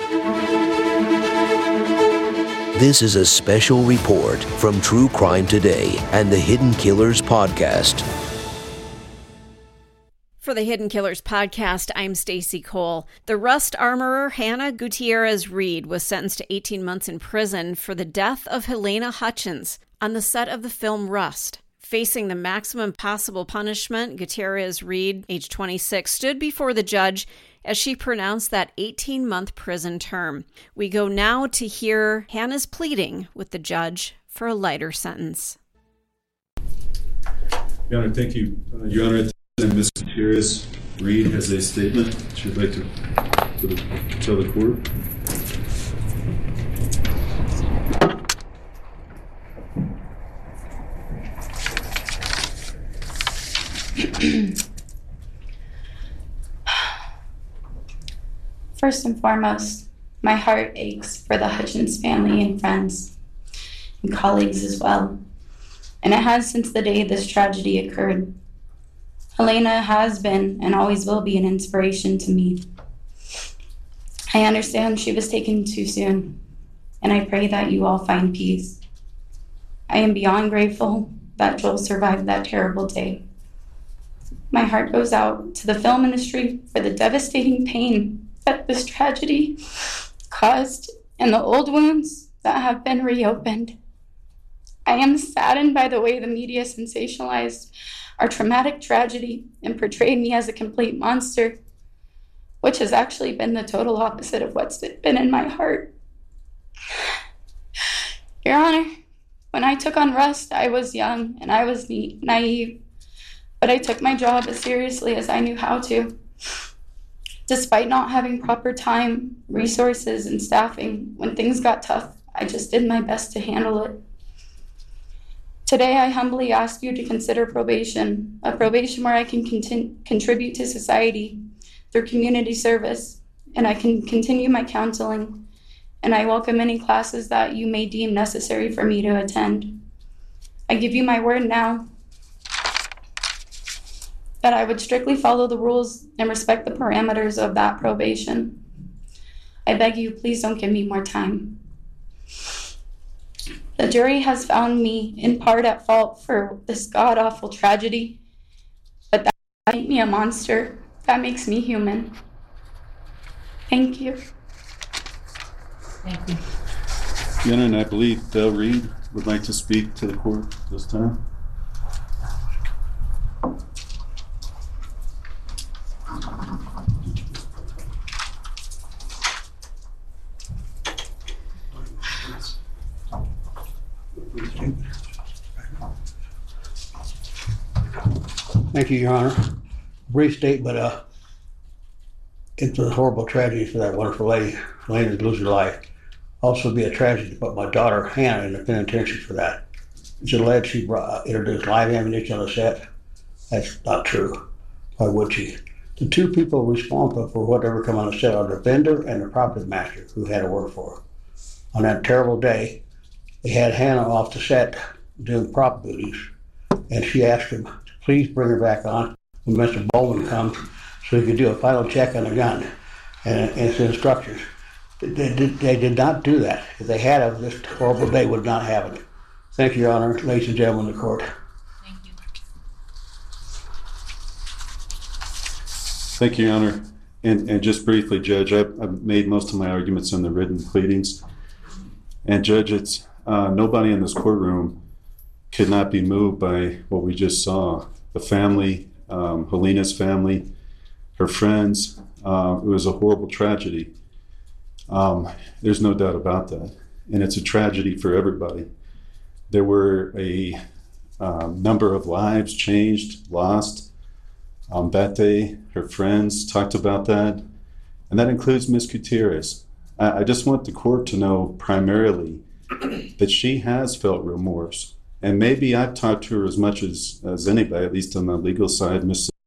This is a special report from True Crime Today and the Hidden Killers podcast. For the Hidden Killers podcast, I'm Stacy Cole. The Rust armorer Hannah Gutierrez Reed was sentenced to 18 months in prison for the death of Halyna Hutchins on the set of the film Rust. Facing the maximum possible punishment, Gutierrez Reed, age 26, stood before the judge as she pronounced that 18-month prison term. We go now to hear Hannah's pleading with the judge for a lighter sentence. Your Honor, thank you. Your Honor, Ms. Gutierrez Reed has a statement she'd like to tell the court. First and foremost, my heart aches for the Hutchins family and friends and colleagues as well. And it has since the day this tragedy occurred. Halyna has been and always will be an inspiration to me. I understand she was taken too soon, and I pray that you all find peace. I am beyond grateful that Joel survived that terrible day. My heart goes out to the film industry for the devastating pain that this tragedy caused and the old wounds that have been reopened. I am saddened by the way the media sensationalized our traumatic tragedy and portrayed me as a complete monster, which has actually been the total opposite of what's been in my heart. Your Honor, when I took on Rust, I was young and I was naive, but I took my job as seriously as I knew how to. Despite not having proper time, resources, and staffing, when things got tough, I just did my best to handle it. Today, I humbly ask you to consider probation, a probation where I can contribute to society through community service, and I can continue my counseling, and I welcome any classes that you may deem necessary for me to attend. I give you my word now that I would strictly follow the rules and respect the parameters of that probation. I beg you, please don't give me more time. The jury has found me in part at fault for this god-awful tragedy, but that doesn't make me a monster. That makes me human. Thank you. Thank you. Your Honor, and I believe Dale Reed would like to speak to the court this time. Thank you, Your Honor. Brief statement. It's a horrible tragedy for that wonderful lady. Halyna losing her life. Also be a tragedy to put my daughter Hannah in the penitentiary for that. It's alleged she introduced live ammunition on the set. That's not true. Why would she? The two people responsible for whatever come on the set are the vendor and the property master who had to work for her. On that terrible day, they had Hannah off the set doing prop duties, and she asked him, please bring her back on when Mr. Bowman comes so he could do a final check on the gun and its instructions. They did not do that. If they had it, this horrible day would not happen. Thank you, Your Honor. Ladies and gentlemen of the court. Thank you. Thank you, Your Honor. And just briefly, Judge, I've made most of my arguments in the written pleadings. And Judge, it's nobody in this courtroom could not be moved by what we just saw. The family, Halyna's family, her friends, it was a horrible tragedy. There's no doubt about that. And it's a tragedy for everybody. There were a number of lives changed, lost. That day, her friends talked about that. And that includes Ms. Gutierrez. I just want the court to know primarily that she has felt remorse. And maybe I've talked to her as much as anybody, at least on the legal side.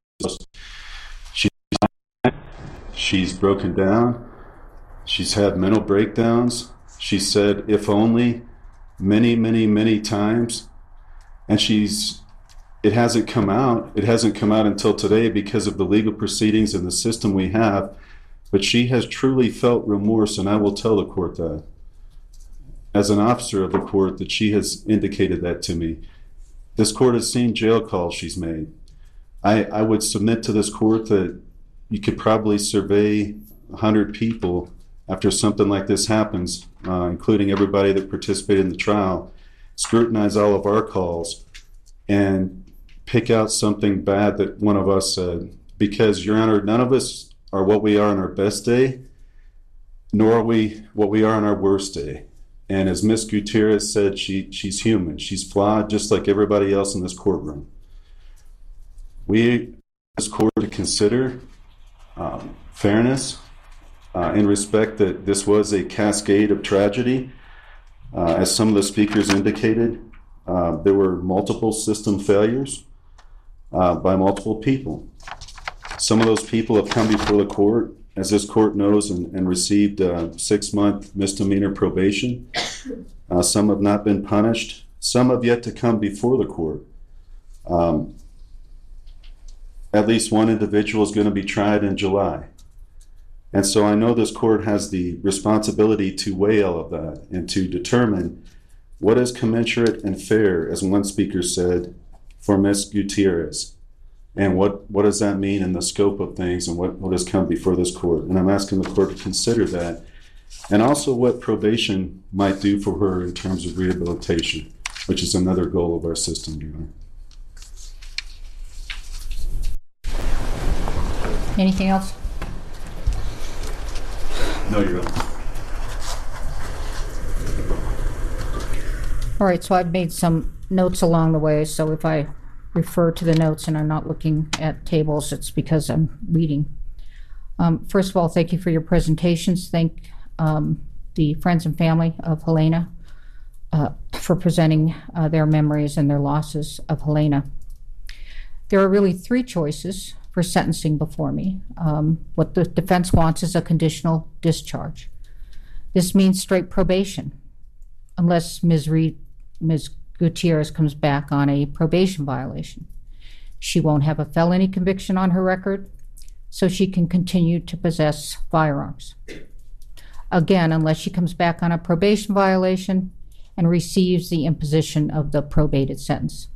She's broken down. She's had mental breakdowns. She said, if only, many, many, many times. And it hasn't come out. It hasn't come out until today because of the legal proceedings and the system we have. But she has truly felt remorse, and I will tell the court that, as an officer of the court, that she has indicated that to me. This court has seen jail calls she's made. I would submit to this court that you could probably survey 100 people after something like this happens, including everybody that participated in the trial, scrutinize all of our calls, and pick out something bad that one of us said. Because, Your Honor, none of us are what we are on our best day, nor are we what we are on our worst day. And as Ms. Gutierrez said, she's human. She's flawed just like everybody else in this courtroom. We, this court, to consider fairness in respect that this was a cascade of tragedy. As some of the speakers indicated, there were multiple system failures by multiple people. Some of those people have come before the court, as this court knows, and received 6-month misdemeanor probation. Some have not been punished. Some have yet to come before the court. At least one individual is going to be tried in July. And so I know this court has the responsibility to weigh all of that and to determine what is commensurate and fair, as one speaker said, for Ms. Gutierrez. And what does that mean in the scope of things, and what has come before this court? And I'm asking the court to consider that. And also what probation might do for her in terms of rehabilitation, which is another goal of our system, Your Honor. Anything else? No, Your Honor. All right, so I've made some notes along the way, so if I refer to the notes and I'm not looking at tables, it's because I'm reading. First of all, thank you for your presentations. Thank the friends and family of Helena for presenting their memories and their losses of Helena. There are really 3 choices for sentencing before me. What the defense wants is a conditional discharge. This means straight probation, unless Ms. Gutierrez comes back on a probation violation. She won't have a felony conviction on her record, so she can continue to possess firearms. Again, unless she comes back on a probation violation and receives the imposition of the probated sentence.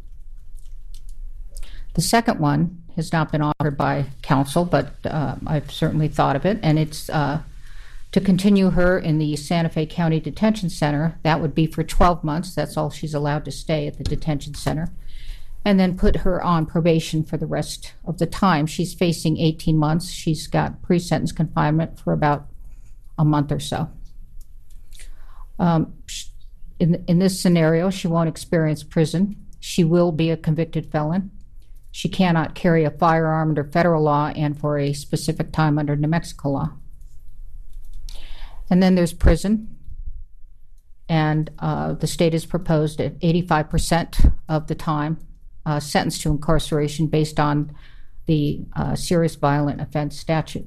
The second one has not been offered by counsel, but I've certainly thought of it, and it's to continue her in the Santa Fe County Detention Center. That would be for 12 months. That's all she's allowed to stay at the detention center. And then put her on probation for the rest of the time. She's facing 18 months. She's got pre-sentence confinement for about a month or so. In this scenario, she won't experience prison. She will be a convicted felon. She cannot carry a firearm under federal law and for a specific time under New Mexico law. And then there's prison. And the state has proposed at 85% of the time sentenced to incarceration based on the serious violent offense statute.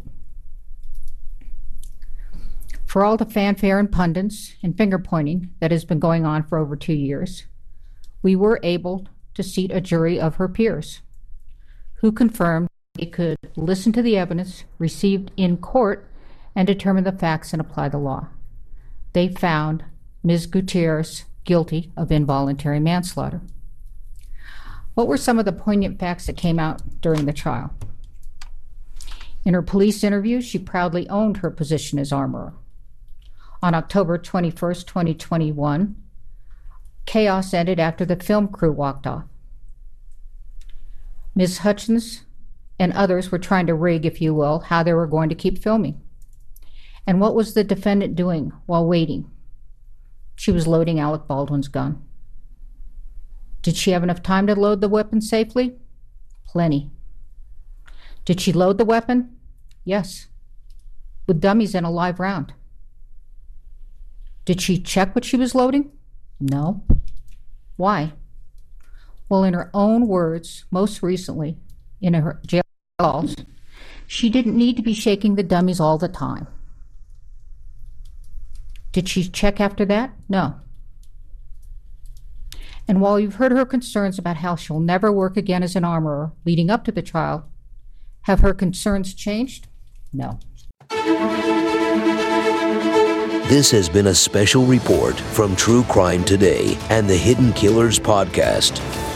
For all the fanfare and pundits and finger pointing that has been going on for over 2 years, we were able to seat a jury of her peers who confirmed they could listen to the evidence received in court and determine the facts and apply the law. They found Ms. Gutierrez guilty of involuntary manslaughter. What were some of the poignant facts that came out during the trial? In her police interview, she proudly owned her position as armorer. On October 21st, 2021, chaos ended after the film crew walked off. Ms. Hutchins and others were trying to rig, if you will, how they were going to keep filming. And what was the defendant doing while waiting? She was loading Alec Baldwin's gun. Did she have enough time to load the weapon safely? Plenty. Did she load the weapon? Yes. With dummies in a live round. Did she check what she was loading? No. Why? Well, in her own words, most recently, in her jail calls, she didn't need to be shaking the dummies all the time. Did she check after that? No. And while you've heard her concerns about how she'll never work again as an armorer leading up to the trial, have her concerns changed? No. This has been a special report from True Crime Today and the Hidden Killers podcast.